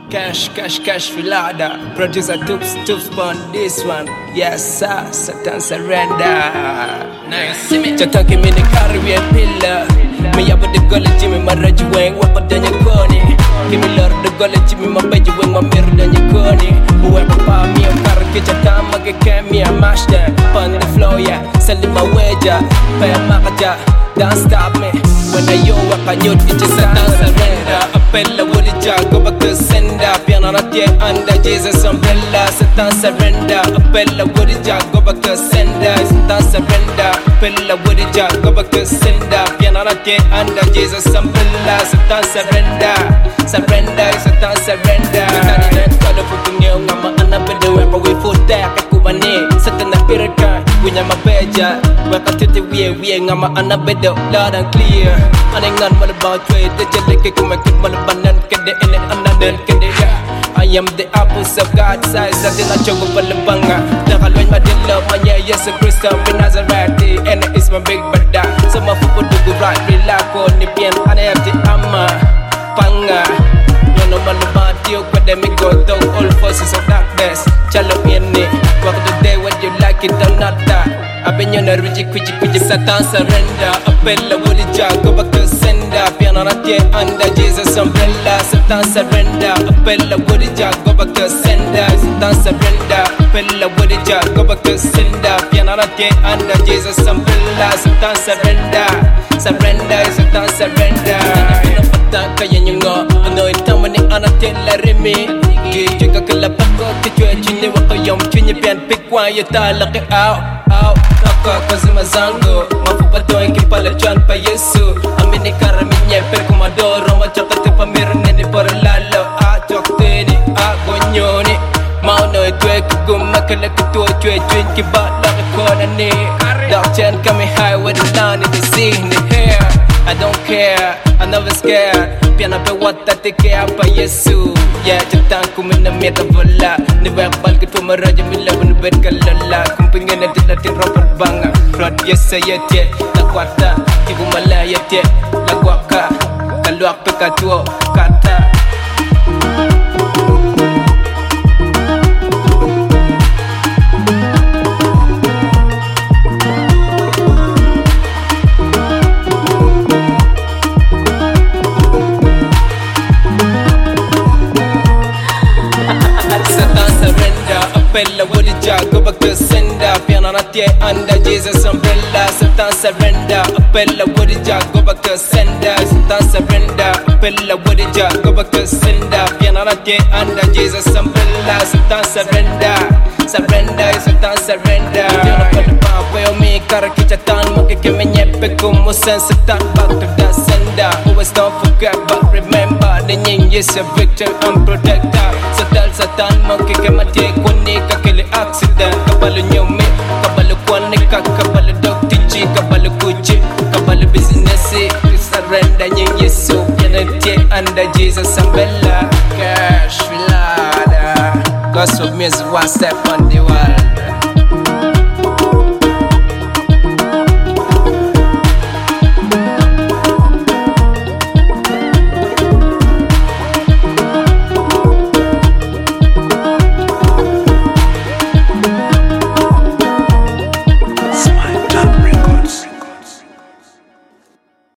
Cash, filada. Producer Toops on this one. Yes, sir, Satan surrender. Nice. Chatanki mini carry a pillar. Me up with the gully Jimmy, my rage wing, what but then you're going. Give me lord the gully Jimmy, my baby wing, my mirror, then you're going. Whoever power me, I'm carry Chatan, I get me, I mash them. On the floor, yeah, selling my wager. Pay a makaja, don't stop me. When I yo, I can you teach us Satan surrender. Appella would go back to sender. Piano not yet under Jesus umbrella. Satan surrender. Appella would go back to sender. Satan surrender. Appella would go back to sender. Piano not yet under Jesus umbrella. Satan surrender. Surrender. Satan surrender. Kalau punya ngama anak berdewa we foot there kubani. Satan na pirata. We nyama beja. Wakati we ngama anak bedo loud and clear. Aning nan malabang trade. The jelly kumakit malabanan kede in it another kede. I am the apples of God's size. I did not choke up Labanga. Nakalwin madilla, manya, yes, a Christian, be Nazareth, and it's my big brother. Some of people do go right, relax on the pian, and I have the amma, panga. You know, Malabatio, academic go down all forces of darkness. Chalopiani, walk the day when you like it or not that. I've been on a rigi, Satan surrender. Appella would go back to sender. Piano not yet under Jesus umbrella. Satan surrender. Appella would go back to sender. Satan surrender. Appella would go back to sender. Piano not yet under Jesus umbrella. Satan surrender. Surrender. Satan surrender. Kaya nyo nga ano itama ni anatin larimi. Gigi ka kalapak ko kichwe chini wako yung chini pian pikwa yata laki out. Naka kazima zango mafupato ikipala chan pa Yesu. Amini karaminya pe kumadoro machakati pa mirneni por lalo chokteni gonyoni. Mauno itwe kugumakala kutuwa chwe chwin kibala kikona ni. Dark chan kami high with the down in the scene here. I don't care, I never scared. Piano pe wata teke apa Yesu. Yeah, jatang ku minamita bola. Ni verbal ke tu meraja bila menubet kalala. Kumpingan nanti latin roper banga. Rod yesa yete, lakwata. Ibu mala yete, lakwaka. Kaluak pe katuo, kata. Appella would go back to sender. Piano not yet under Jesus umbrella. Satan surrender. Appella would go back to sender. Satan surrender. Appella would go back to sender. Piano not yet under Jesus umbrella. Satan surrender. Surrender. Satan surrender. Piano for the power where me karakichatan mo kikimenyepe kumusen. Satan back to the sender. Always don't forget but remember the name is a victor and protector. So tell Satan mo kikimati kuni kakili accident. Kabalo nyumi, kabalo kwani kakabalo dog tichi, kabalo kuchi, kabalo business. Surrender nying Yesu, pianete under Jesus umbrella. Cash filada, gospel music one step on the wall.